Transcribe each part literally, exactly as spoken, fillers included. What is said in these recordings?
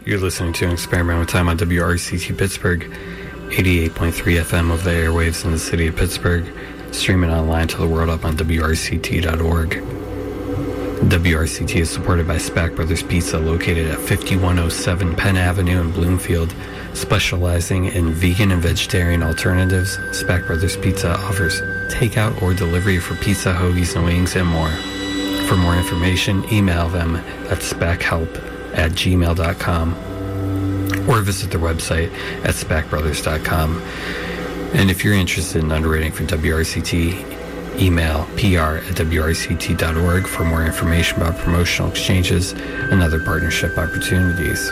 You're listening to an Experiment with Time on W R C T Pittsburgh, eighty-eight point three F M of the airwaves in the city of Pittsburgh, streaming online to the world up on W R C T dot org. W R C T is supported by Spack Brothers Pizza, located at fifty-one oh seven Penn Avenue in Bloomfield. Specializing in vegan and vegetarian alternatives, Spack Brothers Pizza offers takeout or delivery for pizza, hoagies, and wings, and more. For more information, email them at spackhelp at gmail dot com or visit their website at spack brothers dot com. And if you're interested in underwriting for W R C T, email P R at W R C T dot org for more information about promotional exchanges and other partnership opportunities.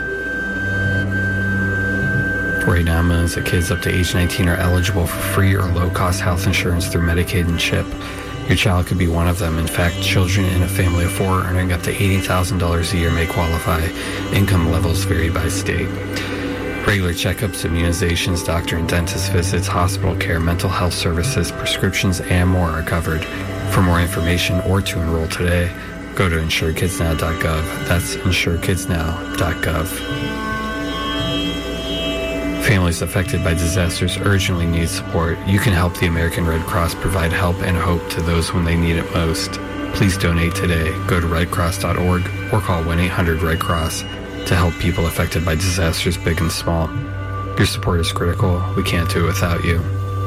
Right now, millions of kids up to age nineteen are eligible for free or low-cost health insurance through Medicaid and CHIP. Your child could be one of them. In fact, children in a family of four earning up to eighty thousand dollars a year may qualify. Income levels vary by state. Regular checkups, immunizations, doctor and dentist visits, hospital care, mental health services, prescriptions, and more are covered. For more information or to enroll today, go to insure kids now dot gov. That's insure kids now dot gov. Families affected by disasters urgently need support. You can help the American Red Cross provide help and hope to those when they need it most. Please donate today. Go to red cross dot org or call one eight hundred red cross to help people affected by disasters big and small. Your support is critical. We can't do it without you.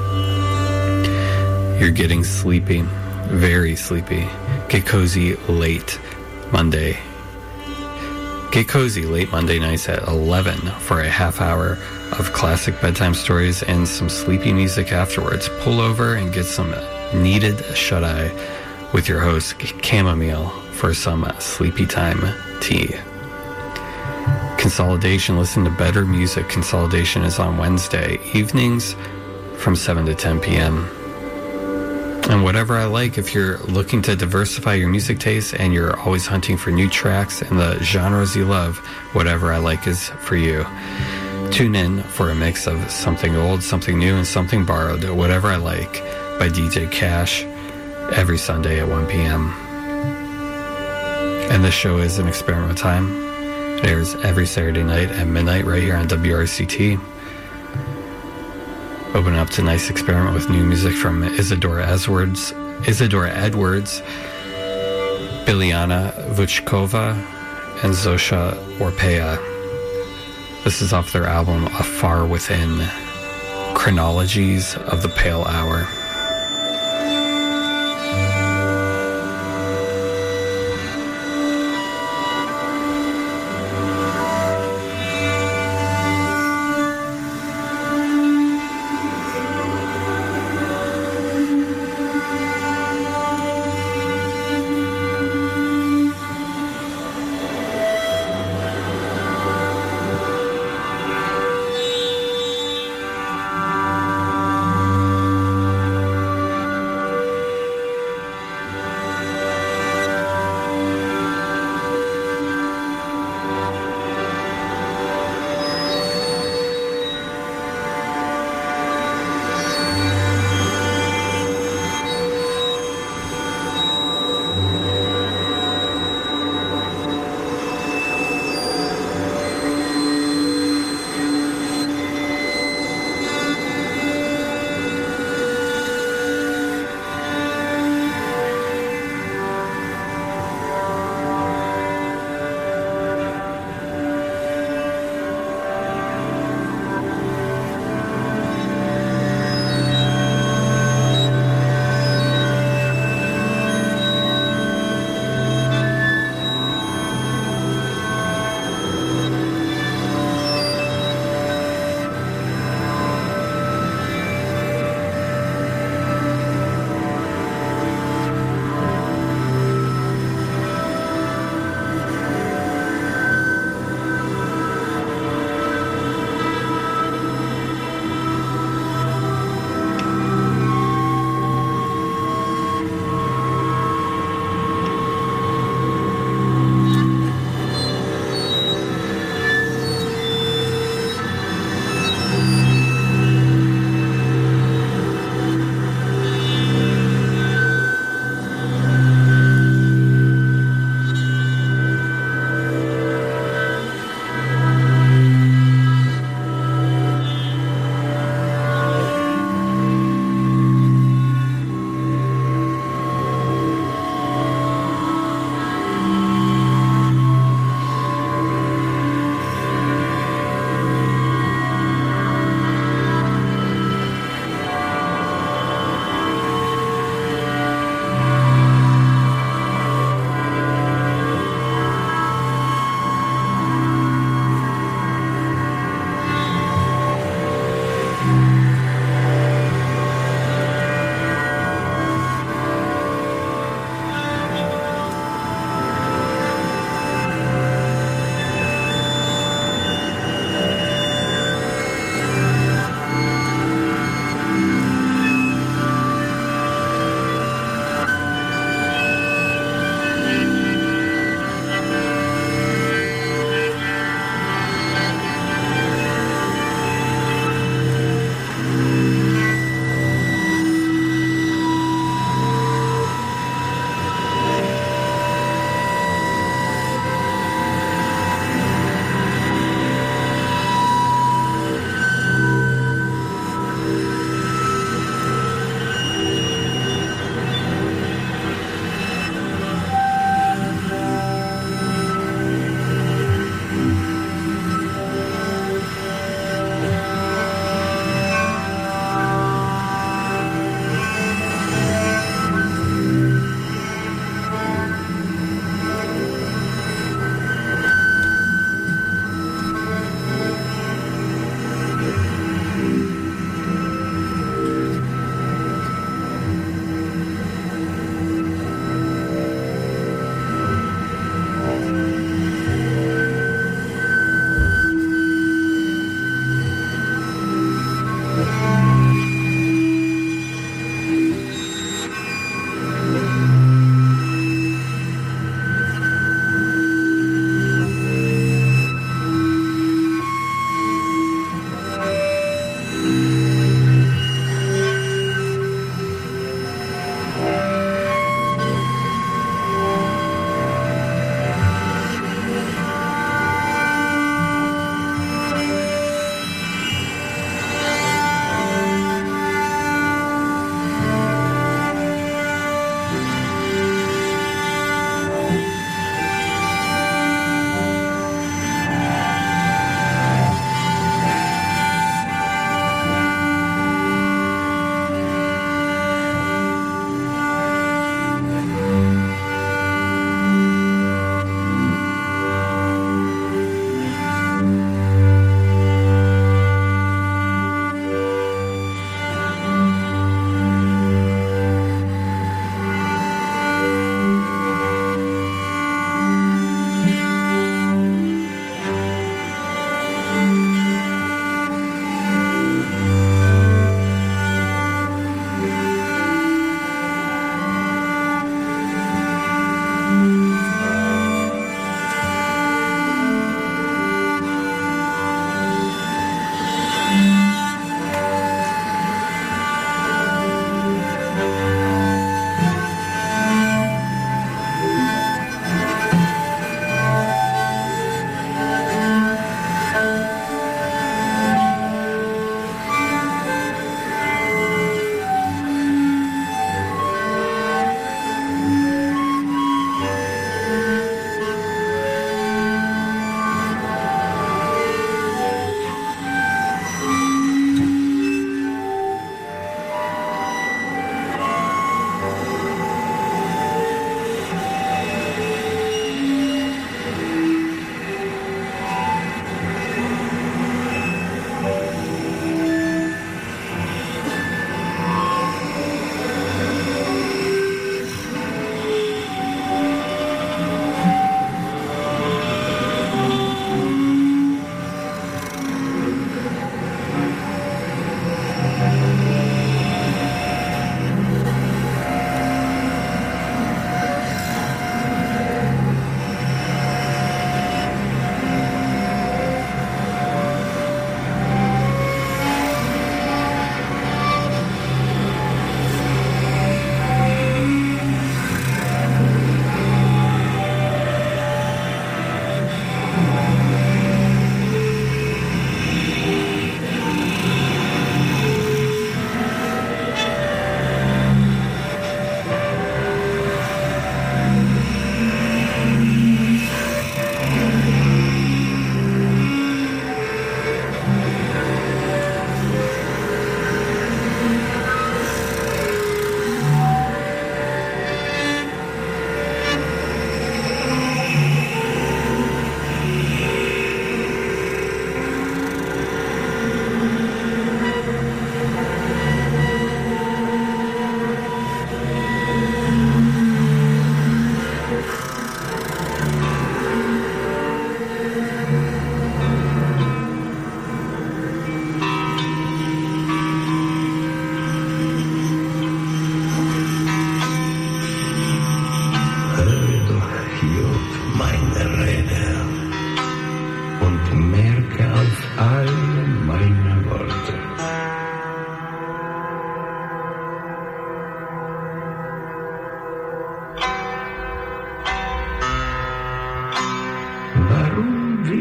You're getting sleepy, very sleepy. Get cozy late Monday. Get cozy late Monday nights at eleven for a half hour of classic bedtime stories and some sleepy music afterwards. Pull over and get some needed shut-eye with your host, Chamomile, for some sleepy time tea. Consolidation. Listen to better music. Consolidation is on Wednesday evenings from seven to ten p.m. And Whatever I Like, if you're looking to diversify your music taste and you're always hunting for new tracks and the genres you love, Whatever I Like is for you. Tune in for a mix of something old, something new, and something borrowed. Whatever I Like by D J Cash every Sunday at one p.m. And this show is an Experiment with Time. It airs every Saturday night at midnight right here on W R C T. Open up tonight's experiment with new music from Isadora Edwards, Isadora Edwards, Biljana Vučkova, and Zosia Orpea. This is off their album Afar Within, Chronologies of the Pale Hour.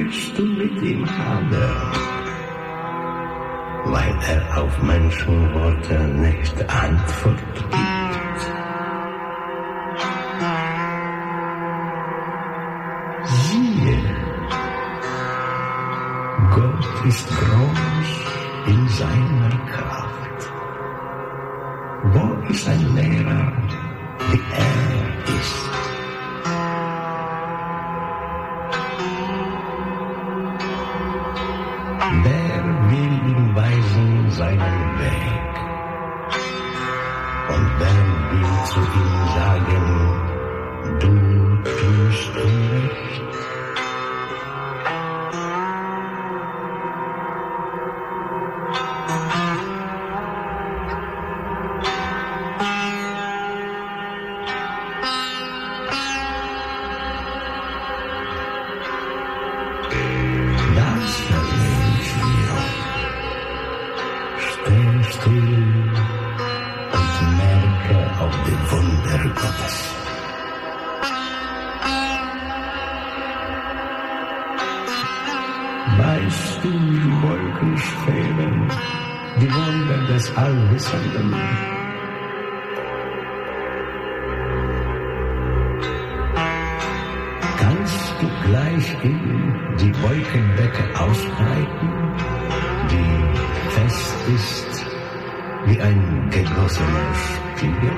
willst du mit ihm haben? Weil er auf Menschenworte nicht Antwort gibt. Siehe, Gott ist groß in seiner Kraft. Wo ist ein Lehrer, wie er ist? Wer will ihm weisen seinen Weg? Und wer will zu ihm sagen, du tust Unrecht? Weißt du, wie Wolken schweben, die Wunder des Allwissenden? Kannst du gleich ihm die Wolkendecke ausbreiten, die fest ist wie ein gegossener Spiegel?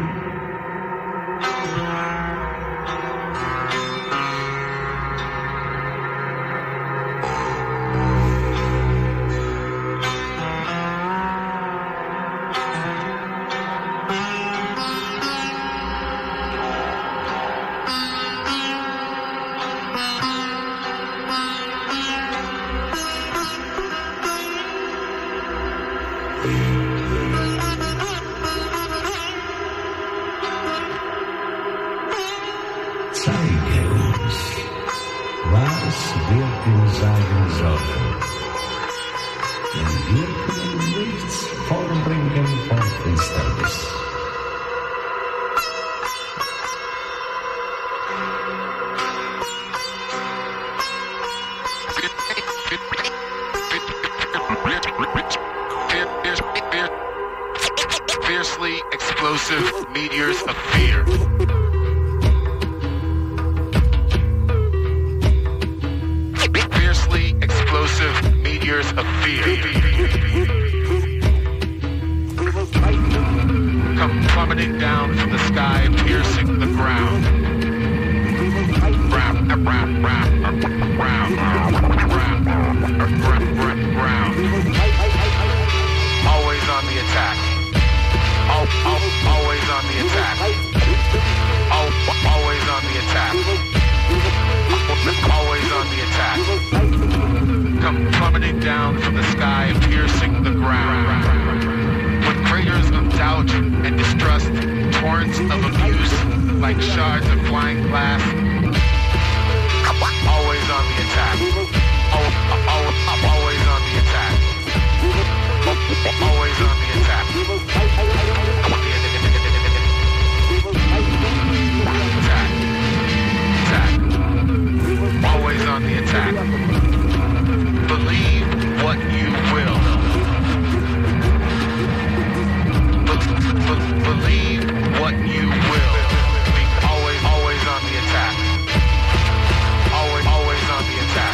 Zeige uns, was wir ihm sagen sollen. Denn wir können nichts vorbringen vor Finsternis. Fiercely explosive meteors of fear. Fiercely explosive meteors of fear. Come plummeting down from the sky, piercing the ground. Ground, ground, ground, ground, ground, ground. Always on the attack. Al- al- always on the attack. Al- always on the attack. Always on the attack. Come plummeting down from the sky, piercing the ground. With craters of doubt and distrust, torrents of abuse, like shards of flying glass. Always on the attack. Al- al- always on the attack. Always on the attack. Attack. Attack. Always on the attack. Believe what you will. Be- be- believe what you will. Be always, always on the attack. Always, always on the attack.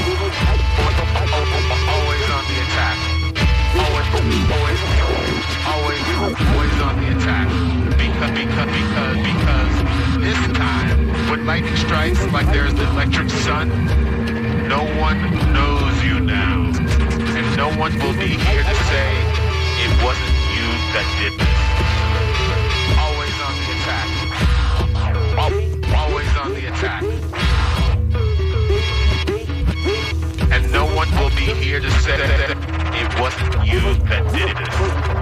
Always on the attack. Always, always, always, always on the attack. Because, because, because, because this time, when lightning strikes like there's the electric sun, no one knows you now. And no one will be here to say, it wasn't you that did this. Always on the attack. Al- always on the attack. And no one will be here to say, it wasn't you that did this.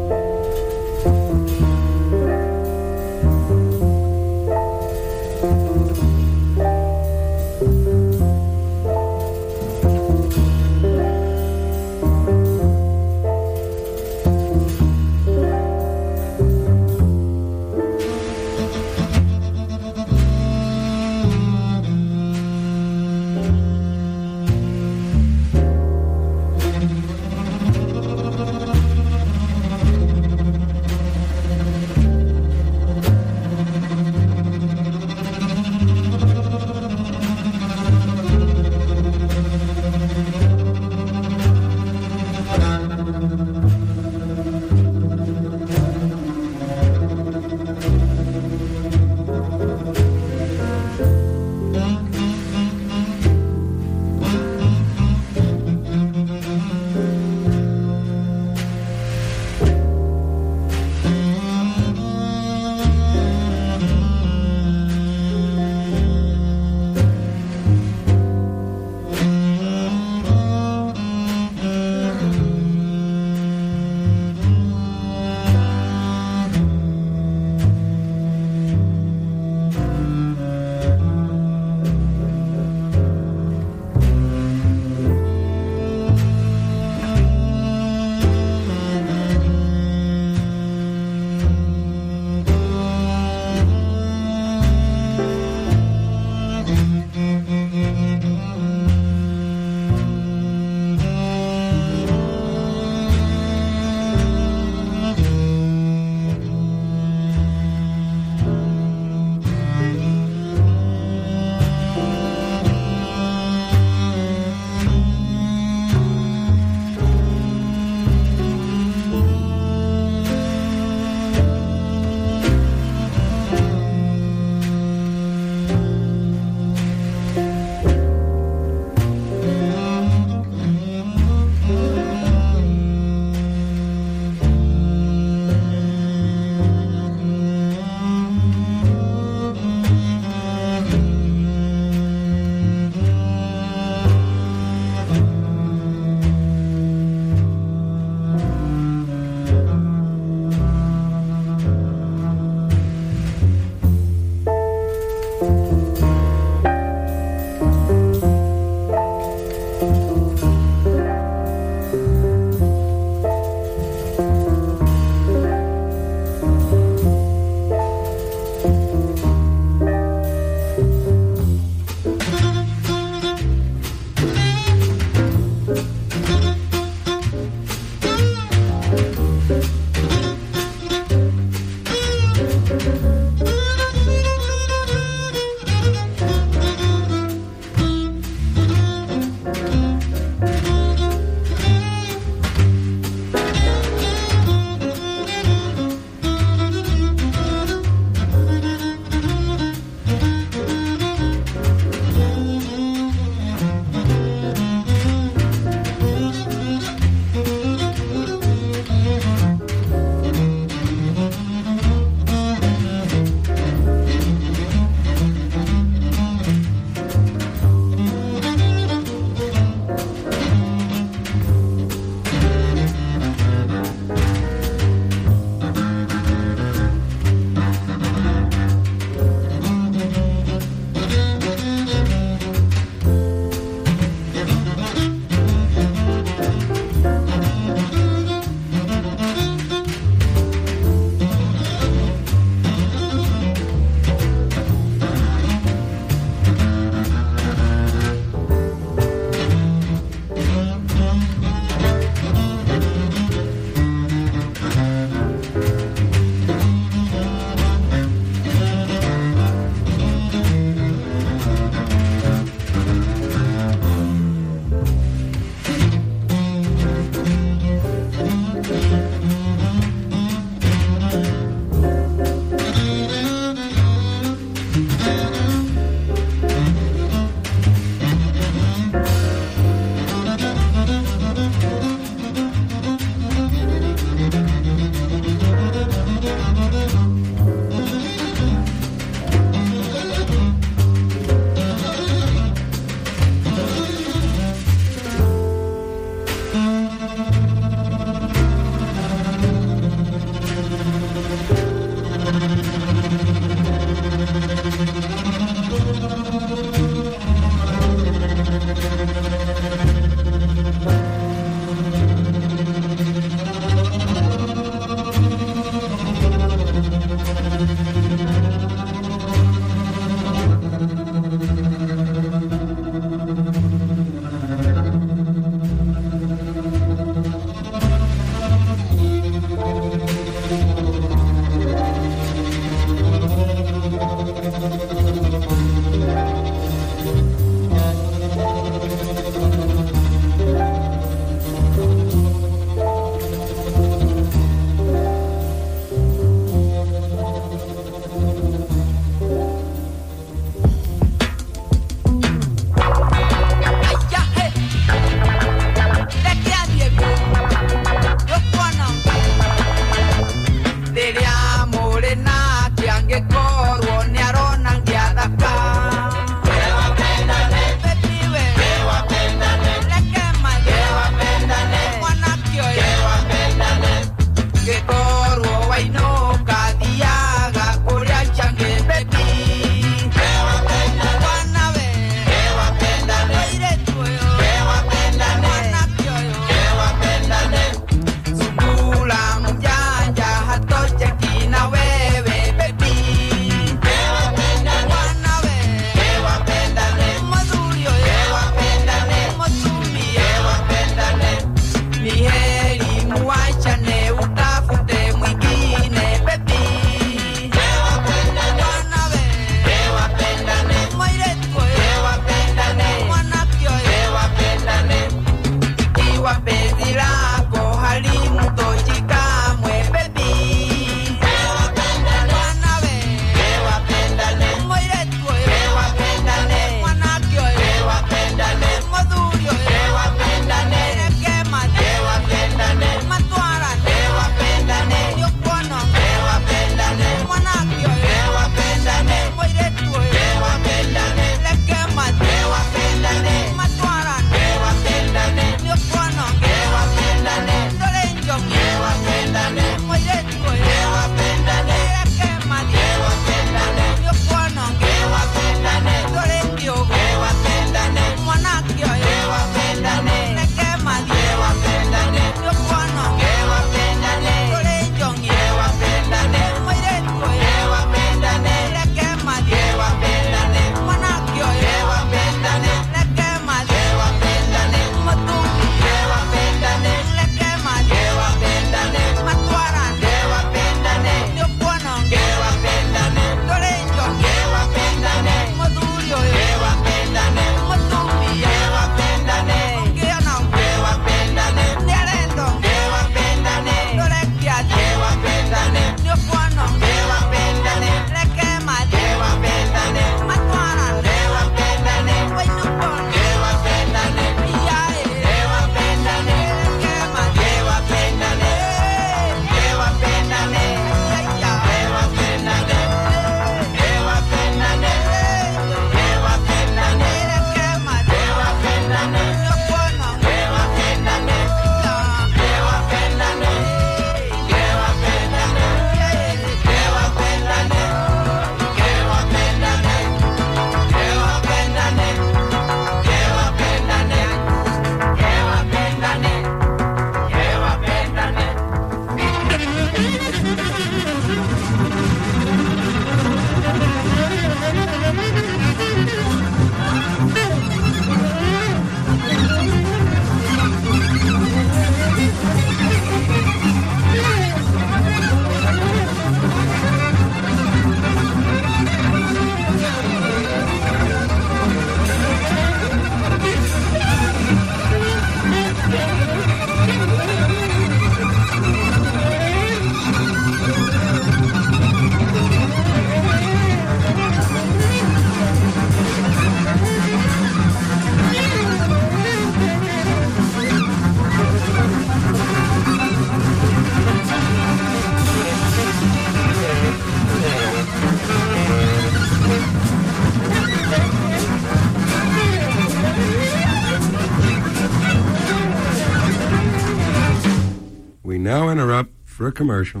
for a commercial.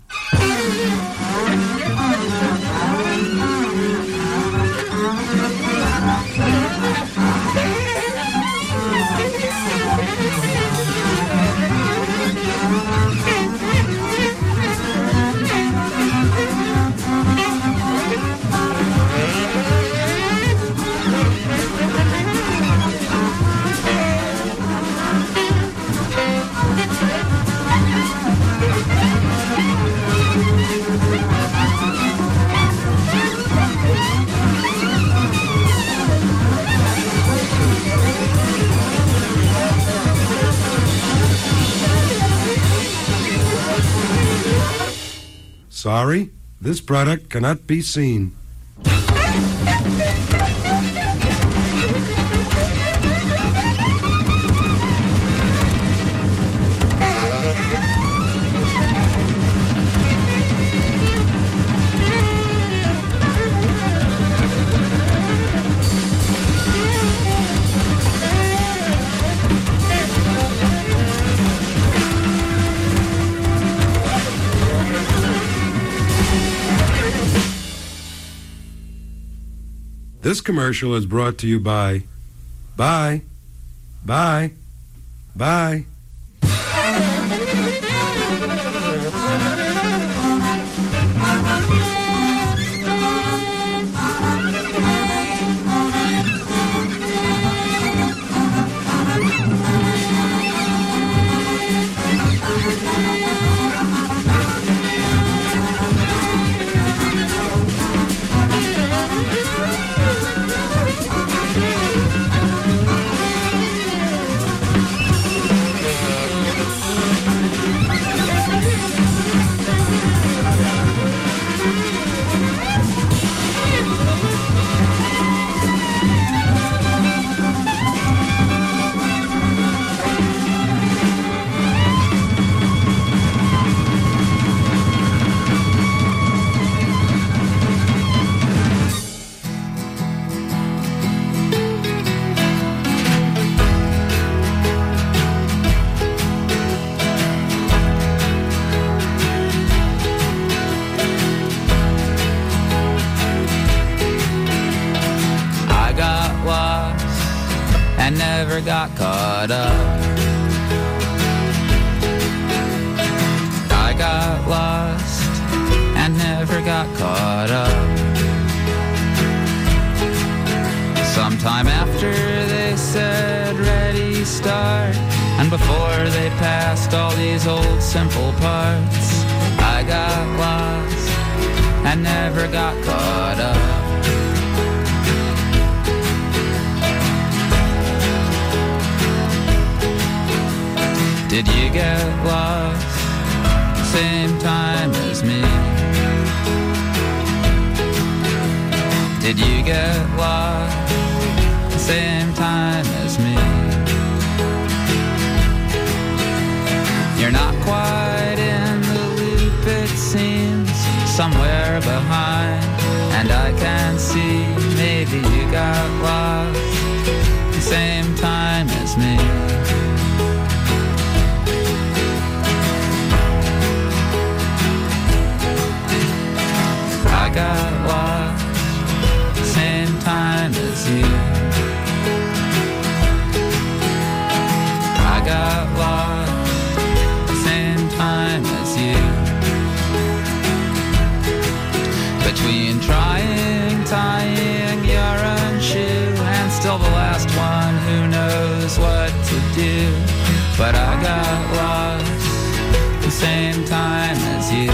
Sorry, this product cannot be seen. This commercial is brought to you by... Bye. Bye. Bye. Got caught up. I got lost and never got caught up. Sometime after they said ready, start, and before they passed all these old simple parts, I got lost and never got caught up. Did you get lost same time as me? Did you get lost same time as me? You're not quite in the loop, it seems, somewhere behind, and I can see maybe you got lost same time as me. I got lost same time as you. I got lost same time as you. Between trying, tying your own shoe and still the last one who knows what to do. But I got lost the same time as you.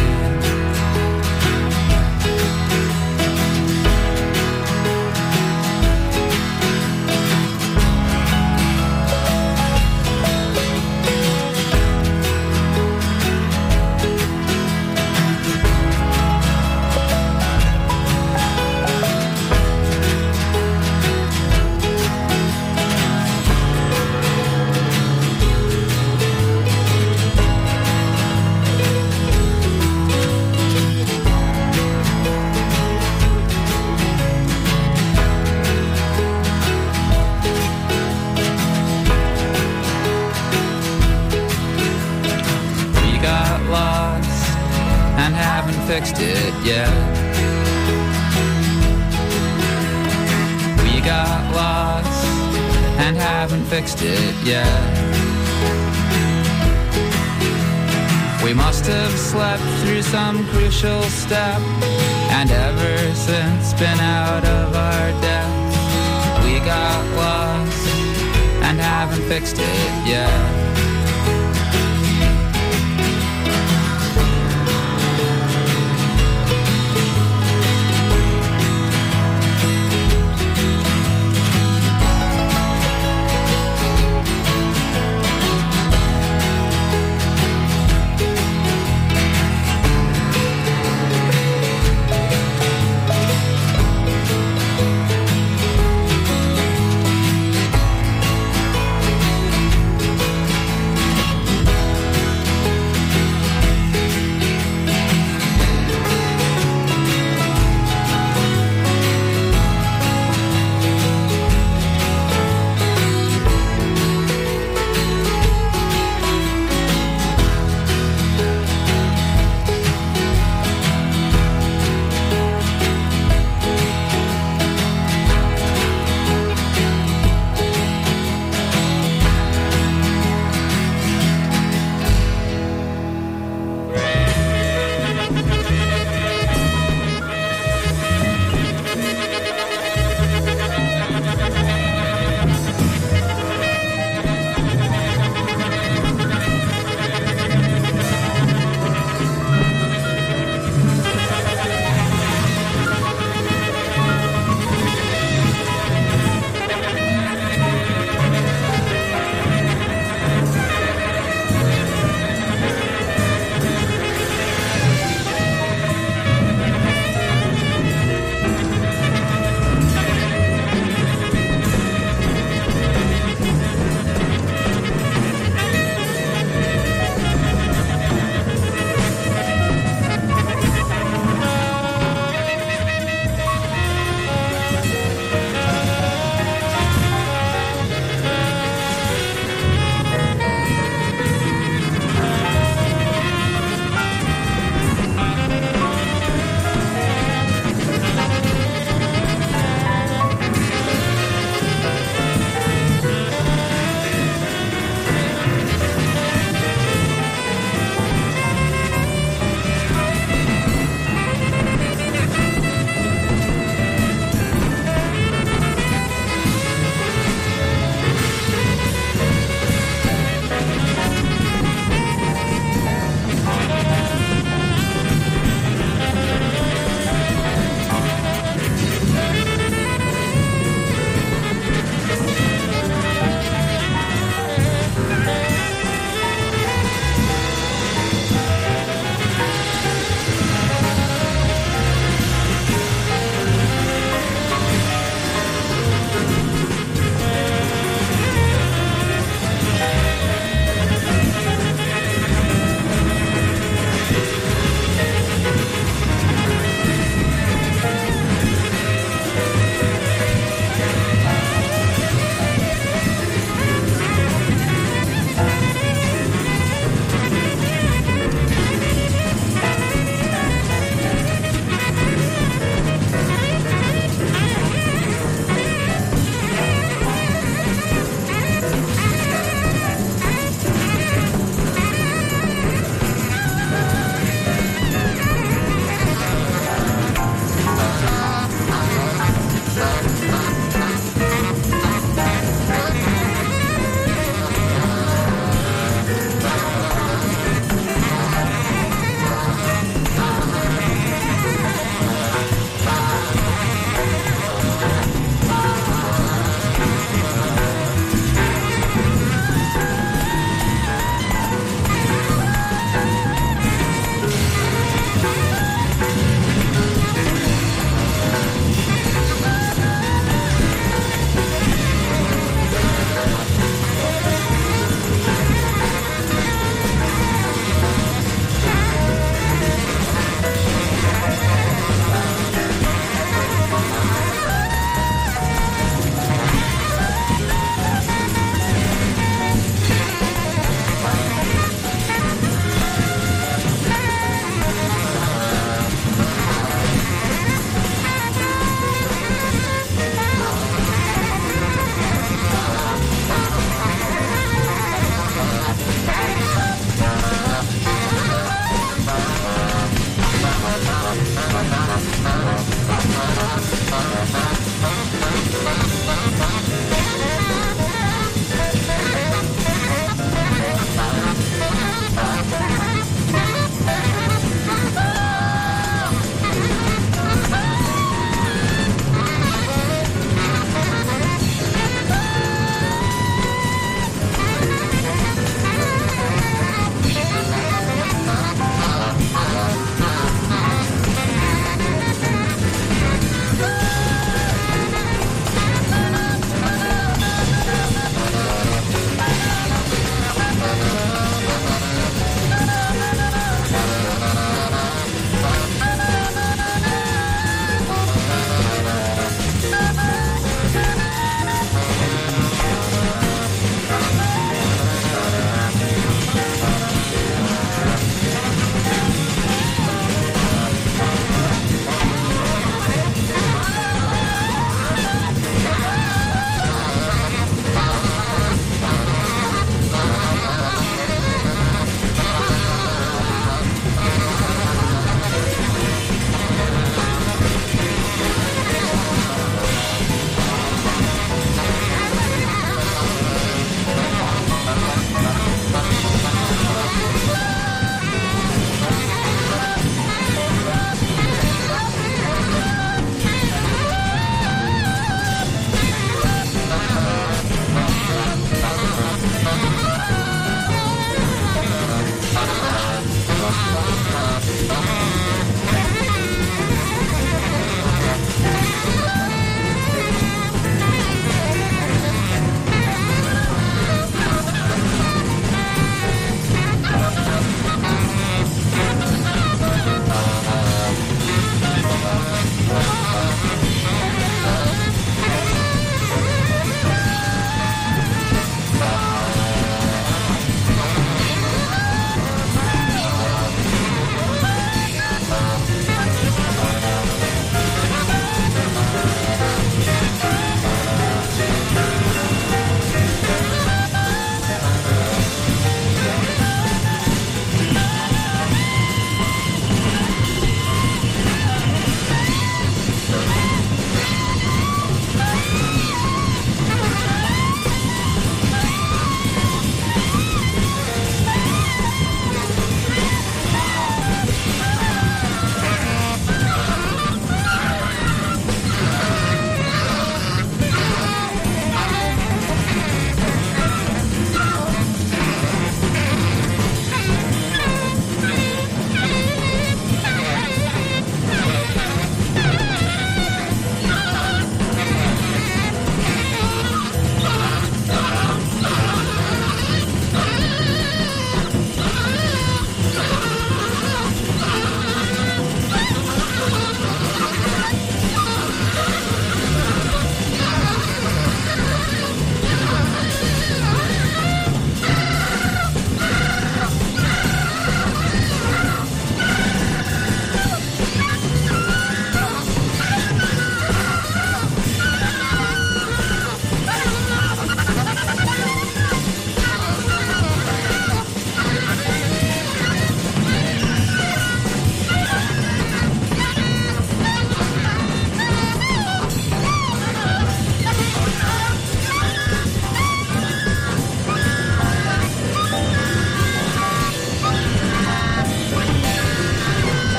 fixed it yet. We got lost and haven't fixed it yet. We must have slept through some crucial step, and ever since been out of our depth. We got lost and haven't fixed it yet.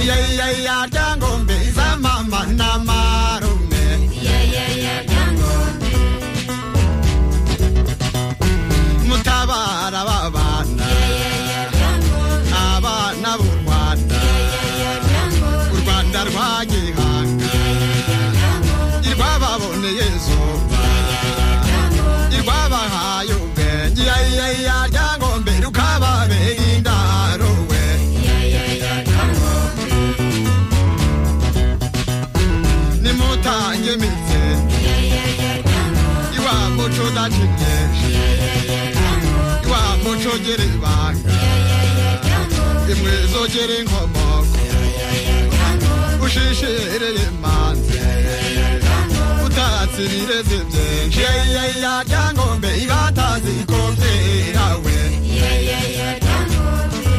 ya ya ya ryangombe za mama na marume ya ya ya ryangombe mutabara babana ya ya ryangombe abana b'u Rwanda ya ya ryangombe u Rwanda rwa gihanga irwababoneye izuba irwabahaye ubwenge ya ya ya ryangombe rukababera indaro we ya ya ya ryangombe nimutange mitse ya ya ya ryangombe iwa muco dacinyeje ya ya ya ryangombe iwa muco gere ibanga ya ya ya ryangombe imwe zogere inkomoko ya ya ya ryangombe ushishereye manze ya ya ya ryangombe utatsirire byinshi ya ya ya ryangombe ibatazi kombera we ya ya ya ryangombe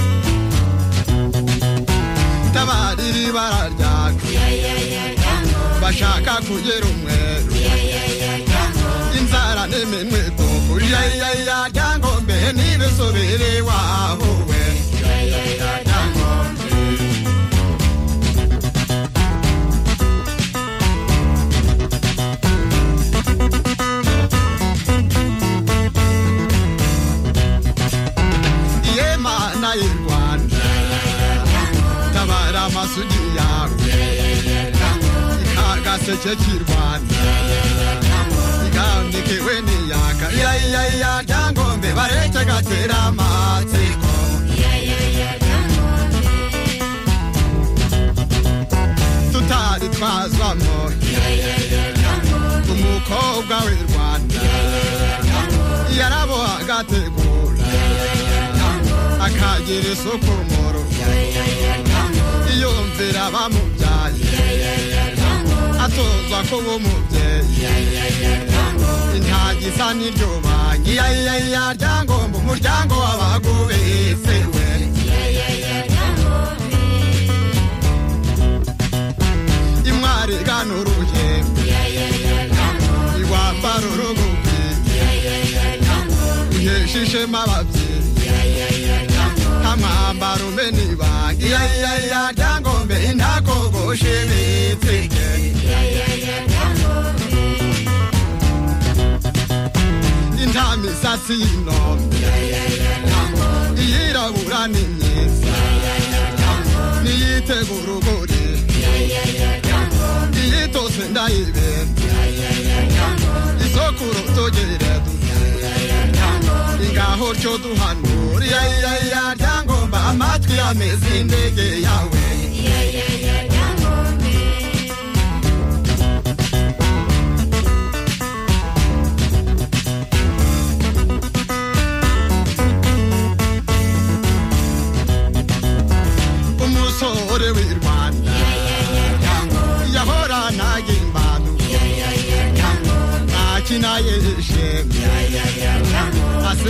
tabariri bararyaka ya ya ya ryangombe bashaka kugera umweru ya ya ya ryangombe inzara nemenwe tofu ya ya ya ryangombe nibesobere waho we ya ya ya ryangombe Yemana y'u Rwanda tabara amasugi yawe ikagaseke k'i Rwanda igandikiwe n'iyaka ya ya ya ryangombe bareke gatera amatsiko ya ya ya ryangombe tutari twazwamo ya ya ya ryangombe umukobwa w'i Rwanda yarabo agategura akagira isuku mu rugo iyo mvira bamubyaye atozwa kuba umubyeyi intagisa n'iryo banki ya ya ya ryangombe umuryango w'abagubese we imwari gana uruhembe iwambara urugubwi uhesha ishema ababyeyi amambara umeni banki ya ya ya ryangombe intakogoshe bitsike ya ya ya ryangombe intamisatsi y'inombe ya ya ya ryangombe iyirabura ni myiza ya ya ya ryangombe niyitegura urugori ya ya ya ryangombe iyitose ndayibenda ya ya ya ryangombe isokuro togere ingaho cyo duhanura ya ya ya ryangombe amatwi ameze indege yawe ya ya ya ryangombe umusore w'i Rwanda ya ya ya ryangombe yahora nagimbadu ya ya ya ryangombe nakinaye ishemye ya ya ya ryangombe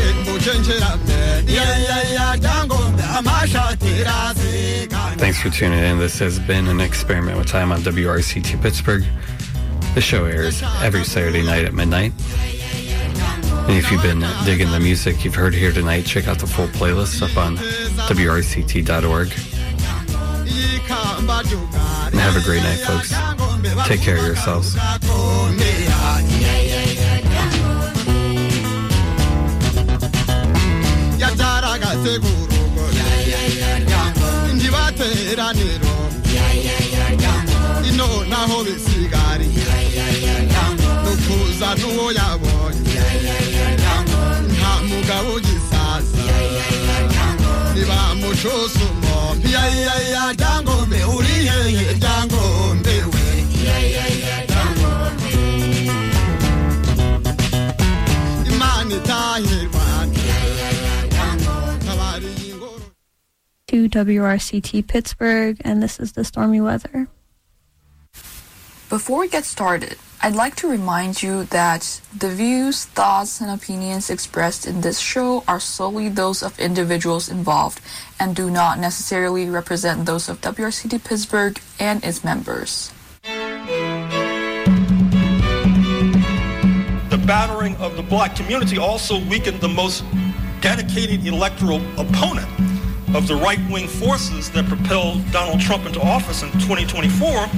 Thanks for tuning in. This has been an experiment with time on W R C T Pittsburgh. The show airs every Saturday night at midnight. And if you've been digging the music you've heard here tonight, check out the full playlist up on W R C T dot org. And have a great night, folks. Take care of yourselves. Segurugo ya ya ya ryangombe ndibateraniro ya ya ya ryangombe ino naho bisigari ya ya ya ryangombe ukuza nuwo yabonye ya ya ya ryangombe nta mugabo gisaza ya ya ya ryangombe nibamucosumo ya ya ya ryangombe uri hehe ryangombe we ya ya ya ryangombe imani tahirwa to W R C T Pittsburgh, and this is the stormy weather. Before we get started, I'd like to remind you that the views, thoughts, and opinions expressed in this show are solely those of individuals involved and do not necessarily represent those of W R C T Pittsburgh and its members. The battering of the black community also weakened the most dedicated electoral opponent. of the right-wing forces that propelled Donald Trump into office in twenty twenty-four